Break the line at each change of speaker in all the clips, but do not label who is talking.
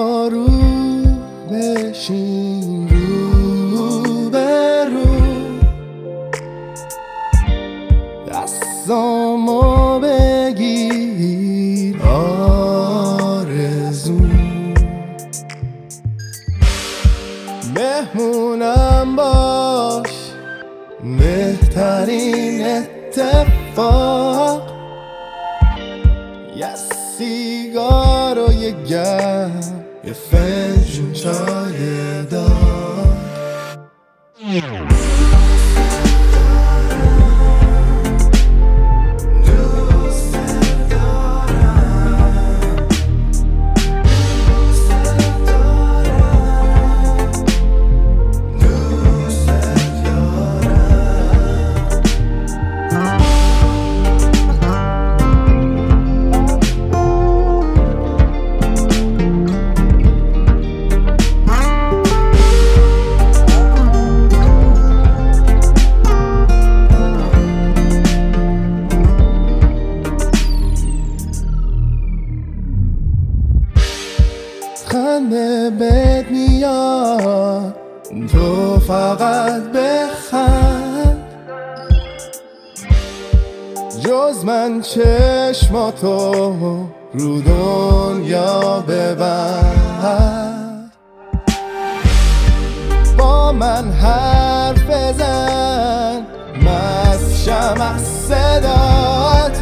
رو بشین رو به رو، دستامو بگیر آرزو، مهمونم باش بهترین اتفاق، یه سیگار و یه گرم، یه فنجون چای دار. خنده بهت میاد تو فقط بخند، جز من چشماتو رو دنیا ببند، با من حرف بزن مست شم از صدات،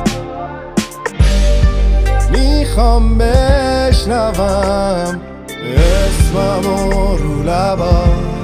میخوام بشنوم اسممو رو لبات.